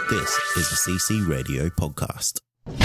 This is a CC Radio podcast.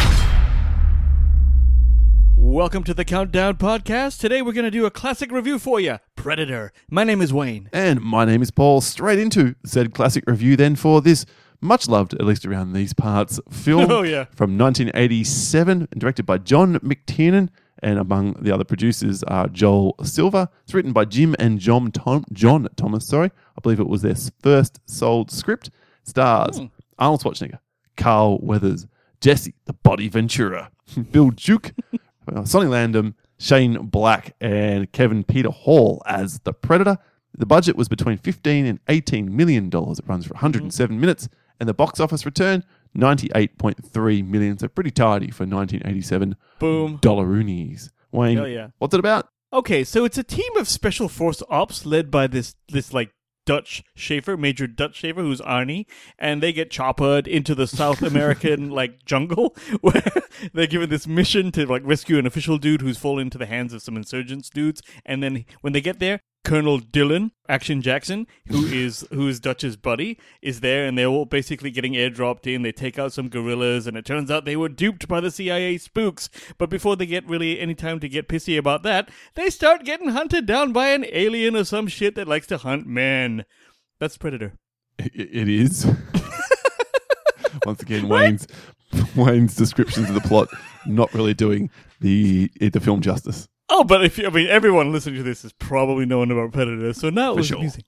Welcome to the Countdown Podcast. Today we're going to do a classic review for you, Predator. My name is Wayne. And my name is Paul. Straight into said classic review then for this much loved, at least around these parts, film from 1987, directed by John McTiernan, and among the other producers are Joel Silver. It's written by Jim and John Thomas. I believe it was their first sold script. Stars Arnold Schwarzenegger, Carl Weathers, Jesse the Body Ventura, Bill Duke, Sonny Landham, Shane Black, and Kevin Peter Hall as the Predator. The budget was between $15 and $18 million. It runs for 107 minutes, and the box office return, $98.3 million. So pretty tidy for 1987. Boom. Dollaroonies. Wayne, Hell yeah. What's it about? Okay, so it's a team of special force ops led by this like Dutch Schaefer, Major Dutch Schaefer, who's Arnie, and they get choppered into the South American like jungle where they're given this mission to like rescue an official dude who's fallen into the hands of some insurgents dudes, and then when they get there, Colonel Dylan, Action Jackson, who is Dutch's buddy, is there, and they're all basically getting airdropped in. They take out some guerrillas, and it turns out they were duped by the CIA spooks. But before they get really any time to get pissy about that, they start getting hunted down by an alien or some shit that likes to hunt men. That's Predator. It is. Once again, Wayne's descriptions of the plot not really doing the film justice. Oh, but everyone listening to this has probably known about Predator, so now it was amusing.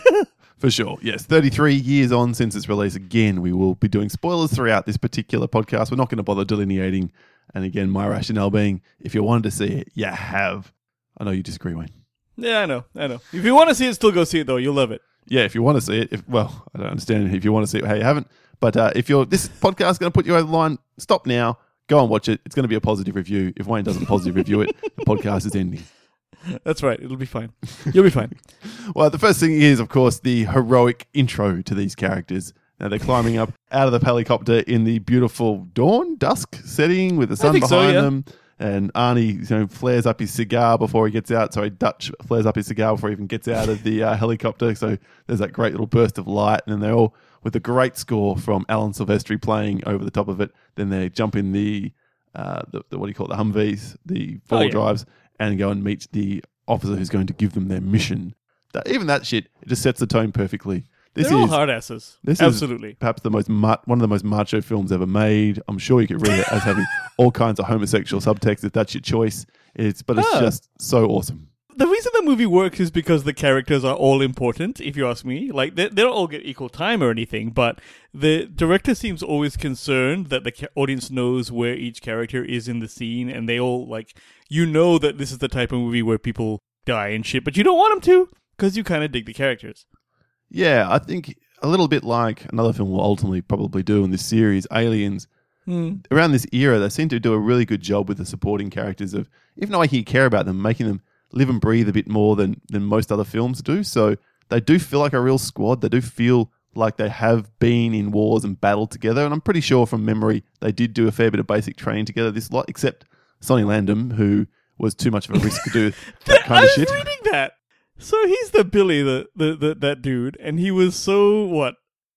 For sure, yes. 33 years on since its release. Again, we will be doing spoilers throughout this particular podcast. We're not going to bother delineating. And again, my rationale being, if you wanted to see it, you have. I know you disagree, Wayne. Yeah, I know. If you want to see it, still go see it, though. You'll love it. Yeah, if you want to see it. I don't understand if you want to see it, hey, you haven't. But if this podcast is going to put you over the line, stop now. Go and watch it. It's going to be a positive review. If Wayne doesn't positive review it, the podcast is ending. That's right. It'll be fine. You'll be fine. Well, the first thing is, of course, the heroic intro to these characters. Now, they're climbing up out of the helicopter in the beautiful dusk setting with the sun behind them. And Arnie flares up his cigar before he gets out. Sorry, Dutch flares up his cigar before he even gets out of the helicopter. So there's that great little burst of light. And then they're all with a great score from Alan Silvestri playing over the top of it. Then they jump in the what do you call it, the Humvees, the four drives, and go and meet the officer who's going to give them their mission. Even that shit, it just sets the tone perfectly. They're all hard asses. This Absolutely. is perhaps one of the most macho films ever made. I'm sure you could read it as having all kinds of homosexual subtext if that's your choice. But it's just so awesome. The reason the movie works is because the characters are all important, if you ask me. Like, they don't all get equal time or anything, but the director seems always concerned that the audience knows where each character is in the scene, and they all, like, that this is the type of movie where people die and shit, but you don't want them to, because you kind of dig the characters. Yeah, I think a little bit like another film will ultimately probably do in this series, Aliens. Around this era, they seem to do a really good job with the supporting characters of, even though you care about them, making them live and breathe a bit more than most other films do. So they do feel like a real squad. They do feel like they have been in wars and battled together. And I'm pretty sure from memory, they did do a fair bit of basic training together this lot, except Sonny Landham, who was too much of a risk to do that kind of shit. I was reading that. So he's the Billy, that dude, and he was so,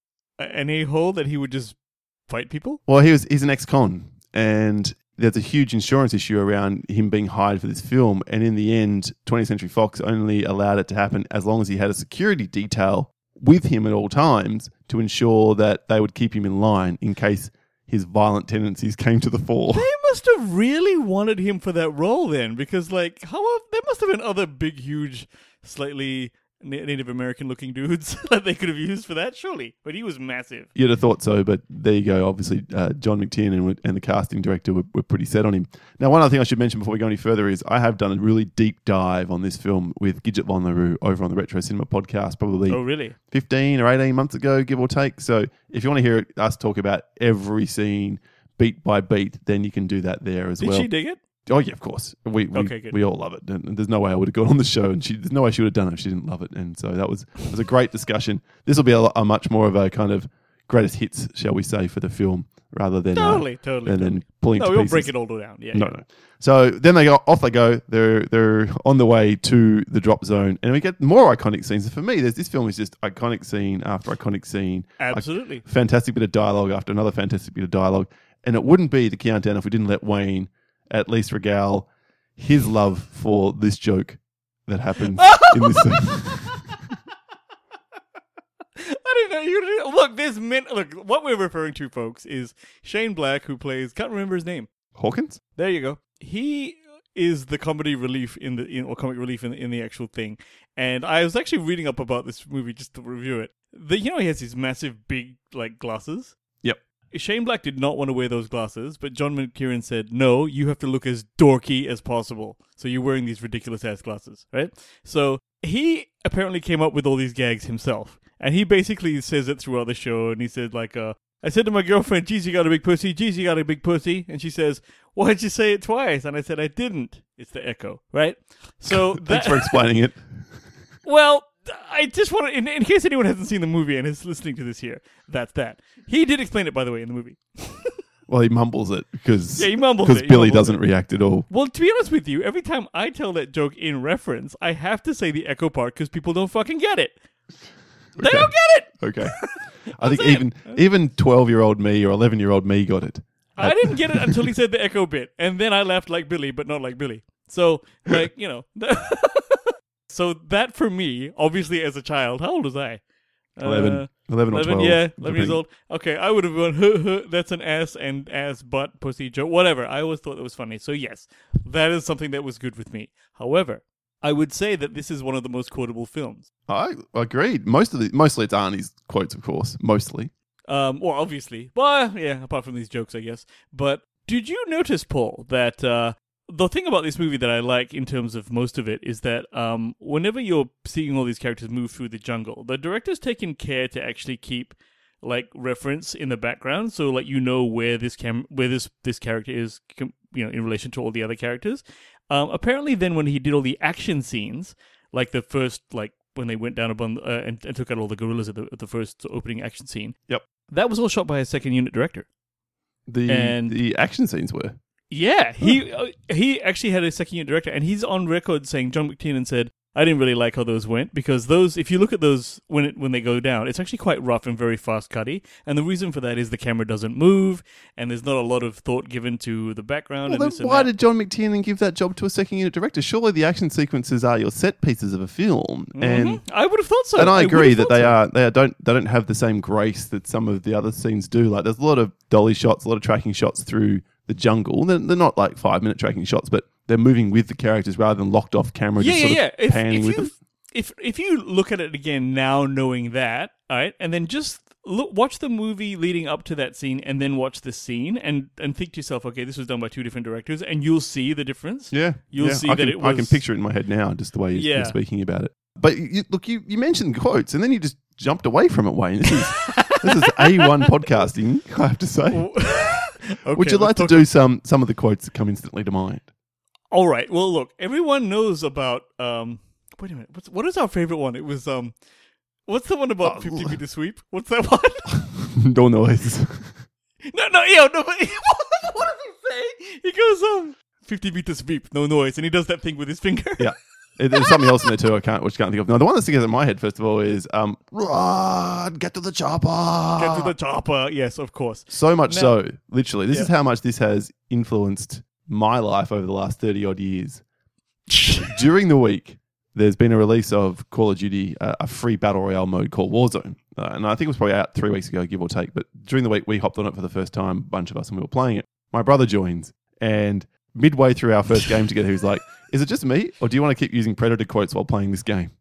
an a-hole that he would just fight people? Well, he's an ex-con, and there's a huge insurance issue around him being hired for this film, and in the end, 20th Century Fox only allowed it to happen as long as he had a security detail with him at all times to ensure that they would keep him in line in case his violent tendencies came to the fore. They must have really wanted him for that role then, because there must have been other big, huge, slightly Native American looking dudes that they could have used for that, surely. But he was massive. You'd have thought so, but there you go. Obviously, John McTiernan and the casting director were pretty set on him. Now, one other thing I should mention before we go any further is I have done a really deep dive on this film with Gidget Von LaRue over on the Retro Cinema podcast, probably 15 or 18 months ago, give or take. So if you want to hear us talk about every scene beat by beat, then you can do that there as well. Did she dig it? Oh, yeah, of course. We all love it. And there's no way I would have gone on the show, and there's no way she would have done it if she didn't love it. And so that was a great discussion. This will be a much more of a kind of greatest hits, shall we say, for the film. rather than totally. Then pulling. No, to we won't pieces. break it all down. Yeah. No. So then they go off. They go. They're on the way to the drop zone, and we get more iconic scenes. And for me, this film is just iconic scene after iconic scene. Absolutely. Fantastic bit of dialogue after another fantastic bit of dialogue, and it wouldn't be the countdown if we didn't let Wayne at least regale his love for this joke that happens in this scene. I didn't know you. Look, what we're referring to, folks, is Shane Black, who plays. Can't remember his name. Hawkins. There you go. He is the comedy relief or comic relief in the actual thing. And I was actually reading up about this movie just to review it. He has these massive, big glasses. Yep. Shane Black did not want to wear those glasses, but John McTiernan said, "No, you have to look as dorky as possible. So you're wearing these ridiculous ass glasses, right?" So he apparently came up with all these gags himself. And he basically says it throughout the show, and he said, I said to my girlfriend, "Geez, you got a big pussy. Geez, you got a big pussy." And she says, "Why'd you say it twice?" And I said, "I didn't. It's the echo," right? So Thanks for explaining it. Well, I just want to, in case anyone hasn't seen the movie and is listening to this here, that's that. He did explain it, by the way, in the movie. Well, he mumbles it because Billy doesn't react at all. Well, to be honest with you, every time I tell that joke in reference, I have to say the echo part because people don't fucking get it. They don't get it. Okay. I think even 12-year-old me or 11-year-old me got it. I didn't get it until he said the echo bit, and then I laughed like Billy, but not like Billy. So, so that for me, obviously as a child, how old was I? 11 or 12. Yeah, 11 years old. Okay, I would have gone, that's an ass and ass, butt, pussy joke, whatever. I always thought that was funny. So yes, that is something that was good with me. However, I would say that this is one of the most quotable films. I agreed. Mostly it's Arnie's quotes, of course. Mostly. Well, obviously. Well, yeah, apart from these jokes, I guess. But did you notice, Paul, that the thing about this movie that I like in terms of most of it is that whenever you're seeing all these characters move through the jungle, the director's taken care to actually keep reference in the background, so where this character is, in relation to all the other characters. Apparently, then when he did all the action scenes, like the first, when they went down and took out all the gorillas at the first opening action scene. Yep, that was all shot by a second unit director. The action scenes were. Yeah, he actually had a second unit director, and he's on record saying, John McTiernan said, "I didn't really like how those went, because those, if you look at those when they go down, it's actually quite rough and very fast cutty. And the reason for that is the camera doesn't move, and there's not a lot of thought given to the background." Well, then why did John McTiernan give that job to a second unit director? Surely the action sequences are your set pieces of a film, and I would have thought so. And I agree that they don't have the same grace that some of the other scenes do. Like there's a lot of dolly shots, a lot of tracking shots through the jungle. They're not 5-minute tracking shots, but they're moving with the characters rather than locked off camera. Panning with them. If you look at it again now, knowing that, all right, and then just watch the movie leading up to that scene, and then watch the scene, and think to yourself, okay, this was done by two different directors, and you'll see the difference. Yeah, you'll see that it was. I can picture it in my head now, just the way you're speaking about it. But you mentioned quotes, and then you just jumped away from it, Wayne. This is A1 podcasting, I have to say. Okay, would you like to do some of the quotes that come instantly to mind? All right. Well, look, everyone knows about. Wait a minute. What is our favorite one? It was what's the one about 50 meter sweep? What's that one? No noise. No. But what does he say? He goes 50 meter sweep, no noise, and he does that thing with his finger. Yeah. There's something else in there too. Which I can't think of. No, the one that sticks in my head first of all is run, get to the chopper. Get to the chopper. Yes, of course. So much so, literally, this is how much this has influenced my life over the last 30 odd years. During the week, there's been a release of Call of Duty, a free battle royale mode called Warzone, and I think it was probably out 3 weeks ago, give or take. But during the week, we hopped on it for the first time, a bunch of us, and we were playing it. My brother joins, and midway through our first game together, he was like, "Is it just me, or do you want to keep using Predator quotes while playing this game?"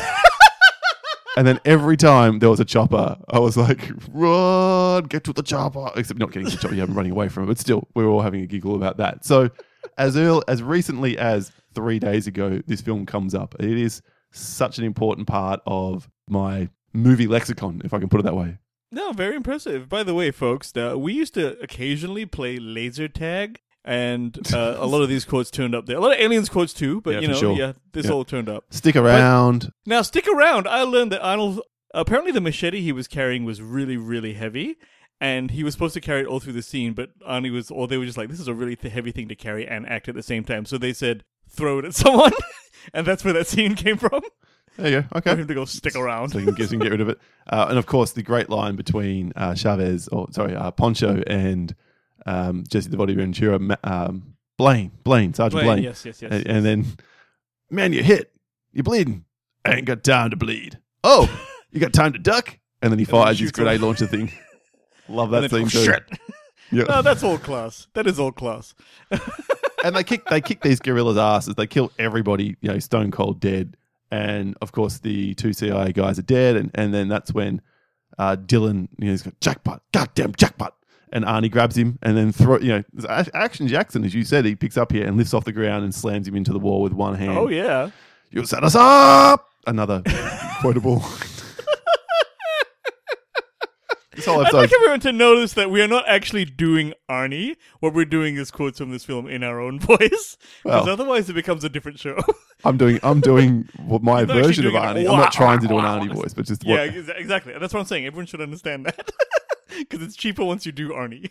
And then every time there was a chopper, I was like, "Run, get to the chopper!" Except not getting to the chopper, I'm running away from it. But still, we were all having a giggle about that. So, as recently as 3 days ago, this film comes up. It is such an important part of my movie lexicon, if I can put it that way. No, very impressive. By the way, folks, we used to occasionally play laser tag. And a lot of these quotes turned up there. A lot of Aliens quotes too, but this all turned up. Stick around. Now, stick around. I learned that Arnold, apparently the machete he was carrying was really, really heavy. And he was supposed to carry it all through the scene, but Arnie was, or they were just like, this is a really heavy thing to carry and act at the same time. So they said, throw it at someone. And that's where that scene came from. There you go. Okay. For him to go stick around. So you can get rid of it. And of course, the great line between Poncho and Jesse the Body Ventura, Sergeant Blaine. Yes. And then, man, you're hit. You're bleeding. I ain't got time to bleed. Oh, you got time to duck? And then he fires his grenade launcher thing. Love that scene too. Shit. Yeah. No, that's all class. That is all class. And they kick these guerrillas' asses. They kill everybody, stone cold dead. And of course, the 2 CIA guys are dead. And then that's when Dylan, he's got jackpot, goddamn jackpot. And Arnie grabs him and then Action Jackson, as you said, he picks up here and lifts off the ground and slams him into the wall with one hand. Oh, yeah. You set us up! Another quotable. This whole episode. I'd like everyone to notice that we are not actually doing Arnie. What we're doing is quotes from this film in our own voice. Because otherwise it becomes a different show. I'm doing my version of Arnie. I'm not trying to do an Arnie voice, but just Yeah, exactly. That's what I'm saying. Everyone should understand that. Because it's cheaper once you do Arnie.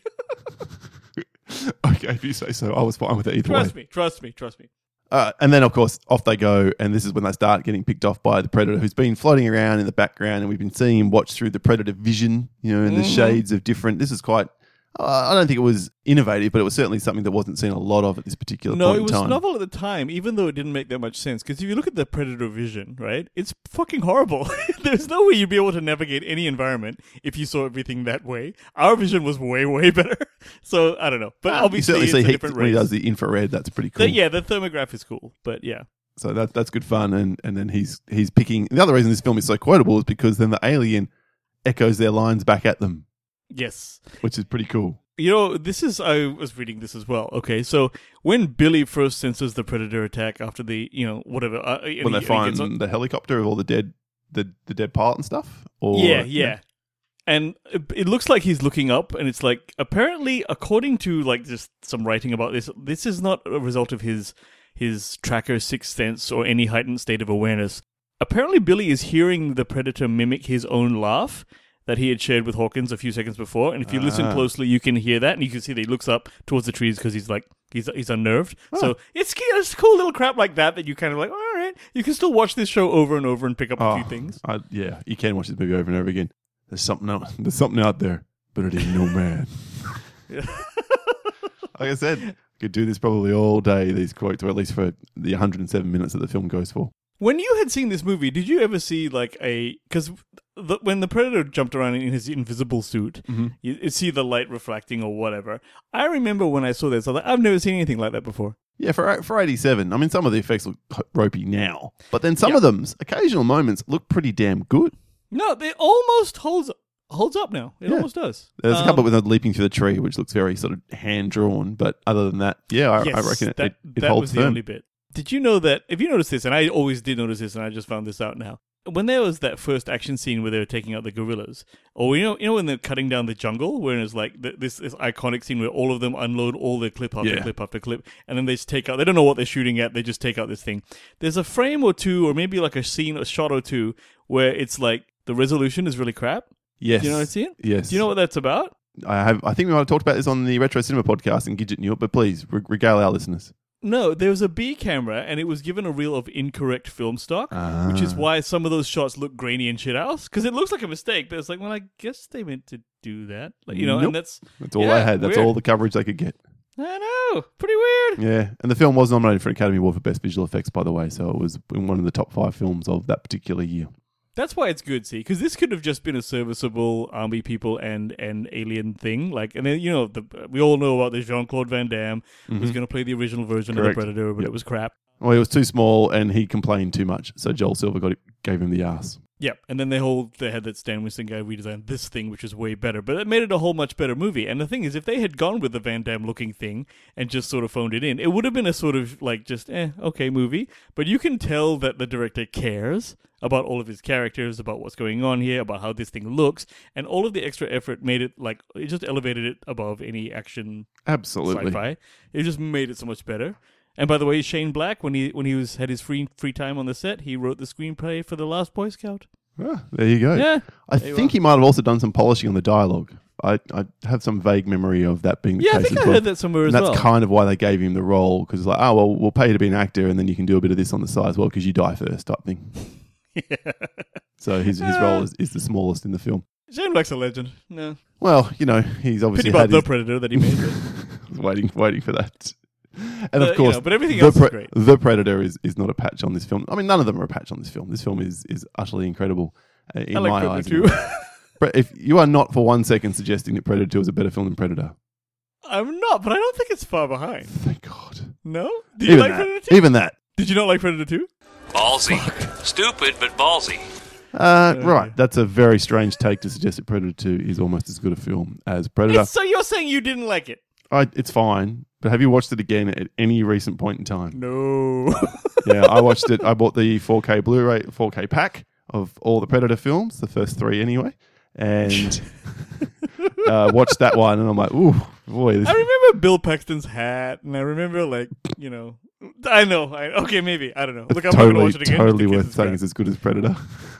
Okay, if you say so. I was fine with it either way. Trust me. And then, of course, off they go. And this is when they start getting picked off by the Predator, who's been floating around in the background. And we've been seeing him watch through the Predator vision, in the shades of different. This is quite... I don't think it was innovative, but it was certainly something that wasn't seen a lot of at this particular point in time. No, it was novel at the time, even though it didn't make that much sense. Because if you look at the Predator vision, right, it's fucking horrible. There's no way you'd be able to navigate any environment if you saw everything that way. Our vision was way, way better. So, I don't know. But obviously, you certainly it's see a different when he race. does the infrared, that's pretty cool. The thermograph is cool, but yeah. So that's good fun. And then he's picking... The other reason this film is so quotable is because then the alien echoes their lines back at them. Yes. Which is pretty cool. I was reading this as well. Okay, so when Billy first senses the Predator attack after the, whatever. When they find the helicopter of all the dead pilot and stuff? Or, yeah. And it looks like he's looking up, and it's like, apparently, according to like just some writing about this is not a result of his tracker sixth sense or any heightened state of awareness. Apparently, Billy is hearing the Predator mimic his own laugh that he had shared with Hawkins a few seconds before, and if you listen closely, you can hear that, and you can see that he looks up towards the trees because he's unnerved. Oh. So it's cool little crap like that you kind of like, all right, you can still watch this show over and over and pick up a few things. You can watch this movie over and over again. There's something out there, but it ain't no man. Like I said, could do this probably all day, these quotes, or at least for the 107 minutes that the film goes for. When you had seen this movie, did you ever see because when the Predator jumped around in his invisible suit, you see the light reflecting or whatever. I remember when I saw this, I was like, I've never seen anything like that before. Yeah, for 87, I mean, some of the effects look ropey now, but then some of them's occasional moments look pretty damn good. No, they almost holds up now. It almost does. There's a couple with them leaping through the tree, which looks very sort of hand-drawn, but other than that, I reckon it holds that was the firm. only bit. Did you know that, if you noticed this, and I always did notice this, and I just found this out now, when there was that first action scene where they were taking out the gorillas, or when they're cutting down the jungle, where it's like this iconic scene where all of them unload all their clip after clip after clip, and then they just take out, they don't know what they're shooting at, they just take out this thing. There's a frame or two, or maybe like a shot or two, where it's like the resolution is really crap. Yes. Do you know what I'm saying? Yes. Do you know what that's about? I think we might have talked about this on the Retro Cinema podcast in Gidget New, but please, regale our listeners. No, there was a B camera, and it was given a reel of incorrect film stock, which is why some of those shots look grainy and shit else. Because it looks like a mistake, but it's like, well, I guess they meant to do that. Nope. And that's all they had. That's weird. all the coverage they could get. I know. Pretty weird. Yeah, and the film was nominated for an Academy Award for Best Visual Effects, by the way, so it was in one of the top 5 films of that particular year. That's why it's good, see, because this could have just been a serviceable army people and alien thing. And then, we all know about this Jean-Claude Van Damme who's going to play the original version of the Predator, but it was crap. Well, he was too small and he complained too much, so Joel Silver gave him the ass. Yep, and then they had that Stan Winston guy redesign this thing, which is way better. But it made it a whole much better movie. And the thing is, if they had gone with the Van Damme-looking thing and just sort of phoned it in, it would have been a sort of, okay movie. But you can tell that the director cares about all of his characters, about what's going on here, about how this thing looks. And all of the extra effort made it, it just elevated it above any action sci-fi. It just made it so much better. And by the way, Shane Black, when he had his free time on the set, he wrote the screenplay for The Last Boy Scout. Ah, there you go. Yeah, I think he might have also done some polishing on the dialogue. I have some vague memory of that being the case. I think as I well. heard that somewhere and as well. That's kind of why they gave him the role, because it's like, oh, well, we'll pay you to be an actor and then you can do a bit of this on the side as well because you die first type thing. Yeah. So his role is the smallest in the film. Shane Black's a legend. No. Well, he's obviously Pity about The Predator that he made. waiting for that. And of course, but everything else is great. The Predator is not a patch on this film. I mean, none of them are a patch on this film. This film is utterly incredible in my eyes. Predator 2. If you are not for 1 second suggesting that Predator 2 is a better film than Predator. I'm not, but I don't think it's far behind. Thank God. No? Did you like Predator 2? Even that. Did you not like Predator 2? Ballsy. Stupid, but ballsy. Right. That's a very strange take to suggest that Predator 2 is almost as good a film as Predator. So you're saying you didn't like it? It's fine. But have you watched it again at any recent point in time? No. Yeah, I watched it. I bought the 4K Blu-ray, 4K pack of all the Predator films, the first 3 anyway, and watched that one, and I'm like, ooh, boy. I remember Bill Paxton's hat, and I remember, I know. Okay, maybe. I don't know. Look, I'm not going to watch it again. Totally worth saying it's as good as Predator.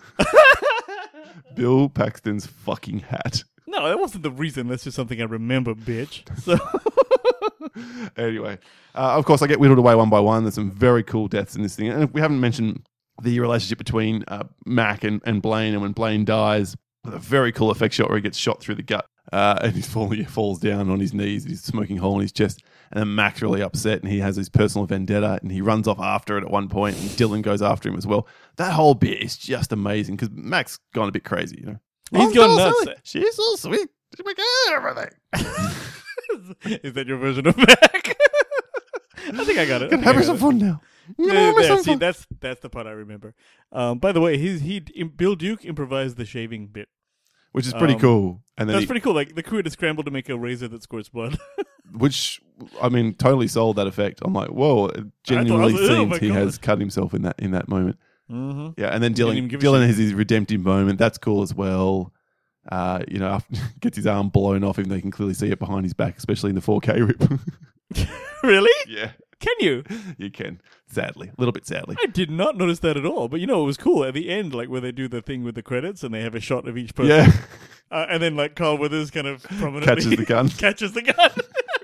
Bill Paxton's fucking hat. No, that wasn't the reason. That's just something I remember, bitch. So... Anyway, of course, I get whittled away one by one. There's some very cool deaths in this thing. And we haven't mentioned the relationship between Mac and Blaine. And when Blaine dies, a very cool effect shot where he gets shot through the gut and he falls down on his knees. He's smoking hole in his chest. And then Mac's really upset and he has his personal vendetta and he runs off after it at one point and Dylan goes after him as well. That whole bit is just amazing because Mac's gone a bit crazy, He's gone nuts. She's so sweet. She makes everything. Is that your version of Mac? I think I got it. Have some fun now. See, that's the part I remember. By the way, Bill Duke improvised the shaving bit, which is pretty cool. And then that's pretty cool. Like the crew had to scramble to make a razor that squirts blood. Which, I mean, totally sold that effect. I'm like, whoa! It genuinely seems he has cut himself in that moment. Mm-hmm. Yeah, and then Dylan has his redemptive moment. That's cool as well. Gets his arm blown off, even though you can clearly see it behind his back, especially in the 4K rip. Really? Yeah. Can you? You can. Sadly. A little bit sadly. I did not notice that at all. But it was cool at the end, like where they do the thing with the credits and they have a shot of each person. Yeah. And then Carl Weathers kind of prominently catches the gun.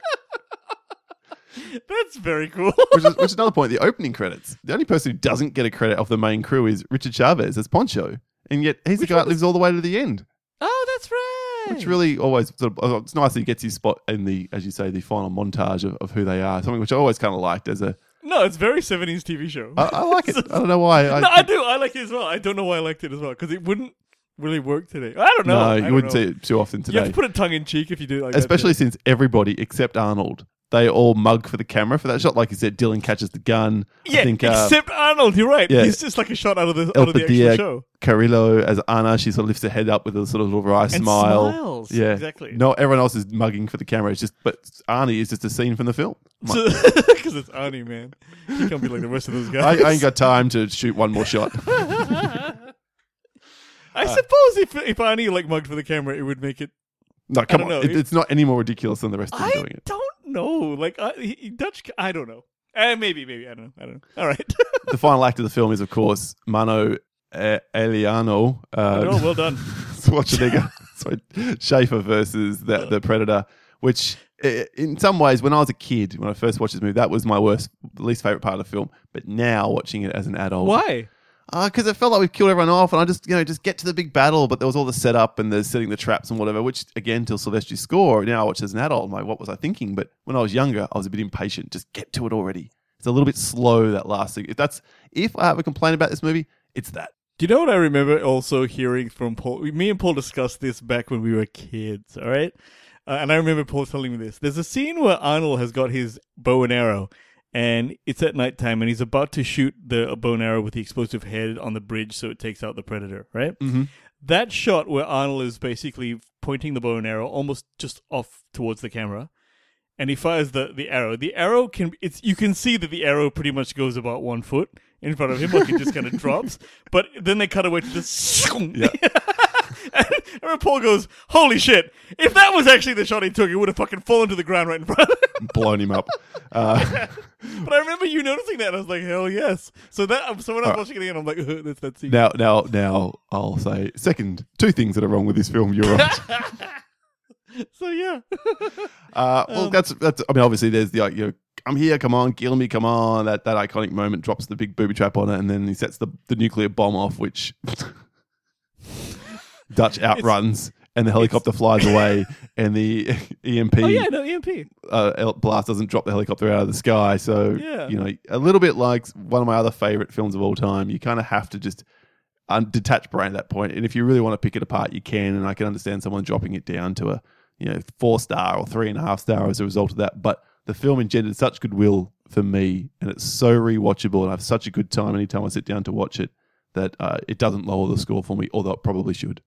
That's very cool. which is another point. The opening credits. The only person who doesn't get a credit off the main crew is Richard Chavez as Poncho. And yet he's the guy that lives all the way to the end. Oh, that's right. Which really always it's nice that he gets his spot in the, as you say, the final montage of who they are. Something which I always kind of liked as a... No, it's very 70s TV show. I like it. I don't know why. I do. I like it as well. I don't know why I liked it as well. Because it wouldn't really work today. I don't know. No, you wouldn't see it too often today. You have to put it tongue in cheek if you do it like Especially that. Since everybody except Arnold, they all mug for the camera for that shot. Like you said, Dylan catches the gun. Yeah, I think, except Arnold. You're right. Yeah. He's just like a shot out of the actual show. Carrillo as Anna, she sort of lifts her head up with a sort of little wry smile. Smiles. Yeah, exactly. No, everyone else is mugging for the camera. But Arnie is just a scene from the film. Because it's Arnie, man. He can't be like the rest of those guys. I ain't got time to shoot one more shot. I suppose if Arnie mugged for the camera, it would make it. No, come on. It's not any more ridiculous than the rest of them doing it. I don't know. Dutch. I don't know. Maybe. I don't know. All right. The final act of the film is, of course, Mano Eliano. Well done. Schwarzenegger. Sorry, Schaefer versus the Predator, which in some ways, when I was a kid, when I first watched this movie, that was my least favorite part of the film. But now, watching it as an adult. Why? Because it felt like we killed everyone off, and I just get to the big battle, but there was all the setup and the setting the traps and whatever, which, again, till Silvestri's score, now I watch as an adult, I'm like, what was I thinking? But when I was younger, I was a bit impatient. Just get to it already. It's a little bit slow, that last thing. If I have a complaint about this movie, it's that. Do you know what I remember also hearing from Paul? Me and Paul discussed this back when we were kids, all right? And I remember Paul telling me this. There's a scene where Arnold has got his bow and arrow, and it's at nighttime, and he's about to shoot the bow and arrow with the explosive head on the bridge so it takes out the Predator, right? Mm-hmm. That shot where Arnold is basically pointing the bow and arrow almost just off towards the camera, and he fires the arrow. The arrow you can see that the arrow pretty much goes about 1 foot in front of him, like it just kind of drops. But then they cut away to this. Yeah. And Paul goes, "Holy shit! If that was actually the shot he took, it would have fucking fallen to the ground right in front of him, blown him up." But I remember you noticing that, and I was like, "Hell yes!" So when I was watching it again, I'm like, "That's that scene." Now, I'll say two things that are wrong with this film. You're right. So yeah. Well, that's. I mean, obviously, there's the I'm here, come on, kill me, come on. That iconic moment, drops the big booby trap on it, and then he sets the nuclear bomb off, which Dutch outruns, and the helicopter flies away, and the EMP. Oh yeah, no EMP. Blast doesn't drop the helicopter out of the sky. So a little bit like one of my other favorite films of all time. You kind of have to just detach brain at that point, and if you really want to pick it apart, you can. And I can understand someone dropping it down to a 4-star or 3.5 star as a result of that, but the film engendered such goodwill for me, and it's so rewatchable, and I have such a good time anytime I sit down to watch it that it doesn't lower the score for me, although it probably should.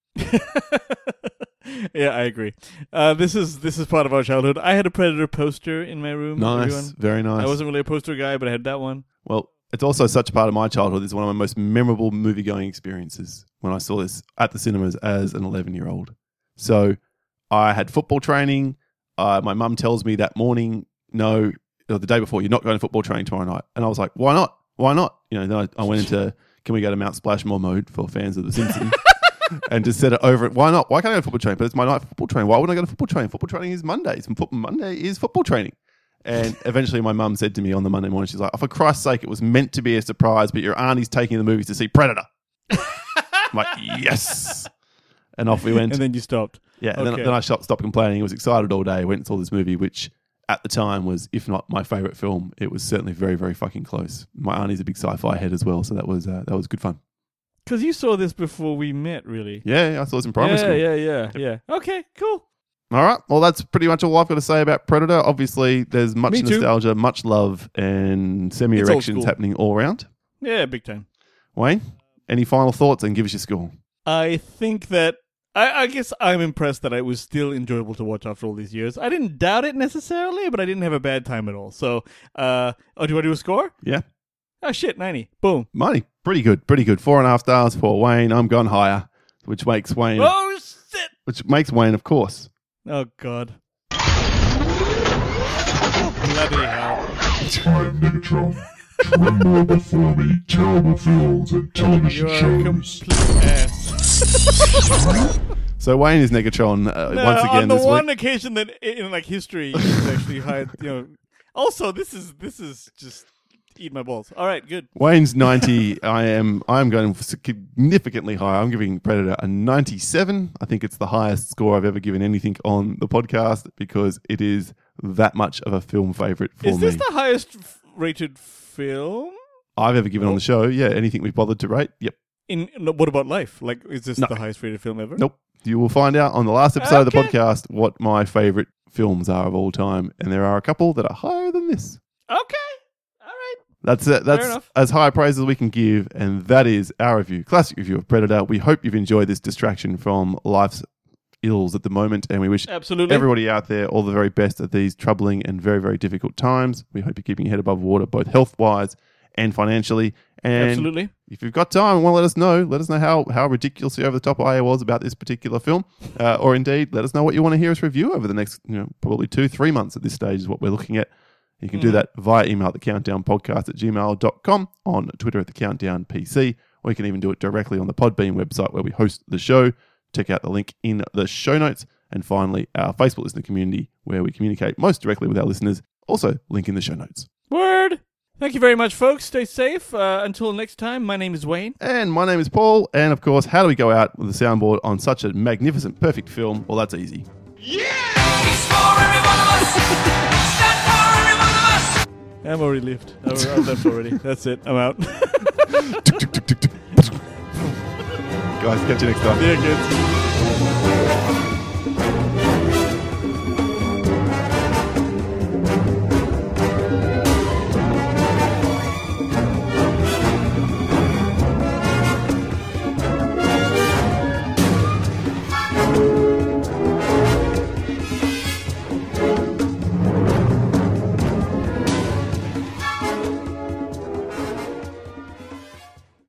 Yeah, I agree. This is part of our childhood. I had a Predator poster in my room. Nice, everyone. Very nice. I wasn't really a poster guy, but I had that one. Well, it's also such a part of my childhood. It's one of my most memorable movie-going experiences when I saw this at the cinemas as an 11-year-old. So I had football training. My mum tells me that morning, no, the day before, you're not going to football training tomorrow night. And I was like, why not? Why not? Then I went into, can we go to Mount Splashmore mode for fans of The Simpsons? And just said it over it. Why not? Why can't I go to football training? But it's my night for football training. Why wouldn't I go to football training? Football training is Mondays. And Monday is football training. And eventually my mum said to me on the Monday morning, she's like, oh, for Christ's sake, it was meant to be a surprise, but your auntie's taking the movies to see Predator. I'm like, yes. And off we went. And then you stopped. Yeah, and then I stopped complaining. I was excited all day. I went and saw this movie, which at the time was, if not my favourite film, it was certainly very, very fucking close. My auntie's a big sci-fi head as well, so that was good fun. Because you saw this before we met, really. Yeah, I saw this in primary school. Yeah. Okay, cool. All right, well, that's pretty much all I've got to say about Predator. Obviously, there's much nostalgia, much love, and semi-erections happening all around. Yeah, big time. Wayne, any final thoughts, and give us your score? I think that I guess I'm impressed that it was still enjoyable to watch after all these years. I didn't doubt it necessarily, but I didn't have a bad time at all. So, do I do a score? Yeah. Oh, shit, 90. Boom. 90. Pretty good. 4.5 stars for Wayne. I'm gone higher, which makes Wayne... Oh, shit! Which makes Wayne, of course. Oh, God. Bloody hell. Time, Megatron. Tremble before me, terrible films and television shows. You're a complete ass. So Wayne is Negatron once again. On the this one week. occasion that in history he's actually hired. Also, this is just eat my balls. All right, good. Wayne's 90. I am going significantly higher. I'm giving Predator a 97. I think it's the highest score I've ever given anything on the podcast because it is that much of a film favorite for me. Is this the highest rated film I've ever given on the show? Yeah, anything we've bothered to rate. Yep. What about life? Like, is this the highest rated film ever? Nope. You will find out on the last episode of the podcast what my favorite films are of all time, and there are a couple that are higher than this. Okay. All right. That's it. That's as high praise as we can give, and that is our classic review of Predator. We hope you've enjoyed this distraction from life's ills at the moment, and we wish everybody out there all the very best at these troubling and very, very difficult times. We hope you're keeping your head above water, both health-wise and financially. And absolutely. If you've got time and want to let us know how ridiculously over the top I was about this particular film, or indeed let us know what you want to hear us review over the next probably 2-3 months at this stage is what we're looking at. You can do that via email at thecountdownpodcast@gmail.com, on Twitter at thecountdownpc, or you can even do it directly on the Podbean website where we host the show. Check out the link in the show notes. And finally, our Facebook listener community where we communicate most directly with our listeners. Also, link in the show notes. Word! Thank you very much, folks. Stay safe. Until next time, my name is Wayne. And my name is Paul. And of course, how do we go out with a soundboard on such a magnificent, perfect film? Well, that's easy. Yeah! He's for every one of us! Stand for every one of us! I'm already left. I'm left already. That's it. I'm out. Guys, catch you next time. Yeah, good.